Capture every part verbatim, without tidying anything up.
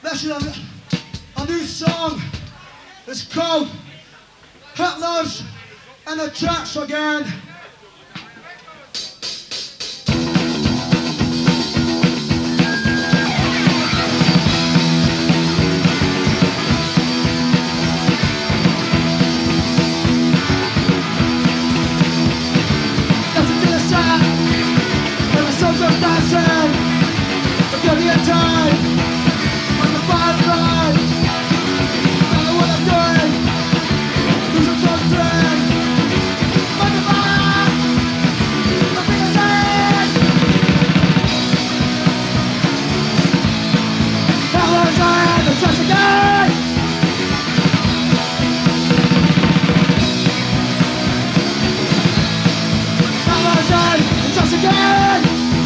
Listen, a, a new song. It's called Hitler's in the Church Again. Listen to the sound when the songs are dancing. The good time. On the firelight, I know what I'm doing. Lose a drug friend. Find the fire. Nothing is in. Hitler's in the church again. Hitler's in the church again.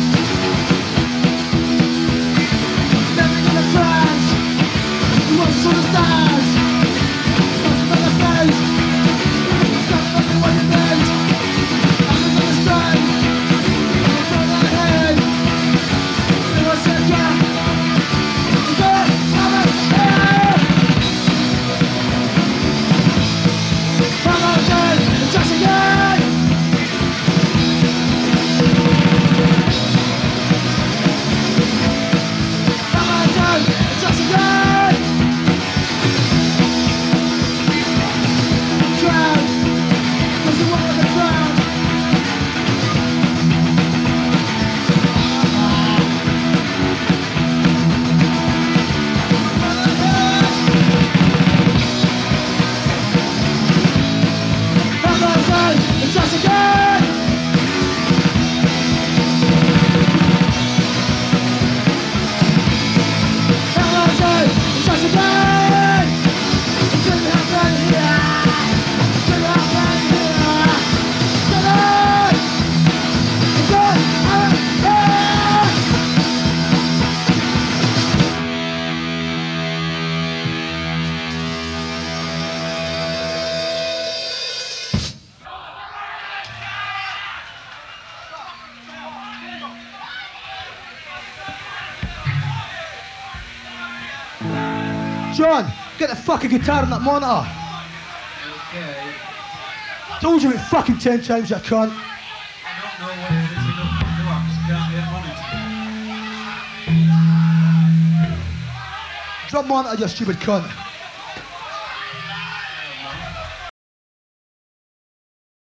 Living in a trance. He wants to the stars. Nothing but the face. It's got nothing what you think. I'm just on the strength. I'm from my head. It was a trap. It's good. I'm a head. Come on, then. It's just again. Come on, then. It's just again. Drown. There's the one with the crown. Come on, then. It's just again. Come on, then. It's just again. It didn't happen here. It didn't happen here. Come on. It's good. I'm here. John, get the fucking guitar on that monitor. Okay. Told you it fucking ten times, you cunt. I don't know what it is enough to do. I just can't get money. Drop monitor, you stupid cunt.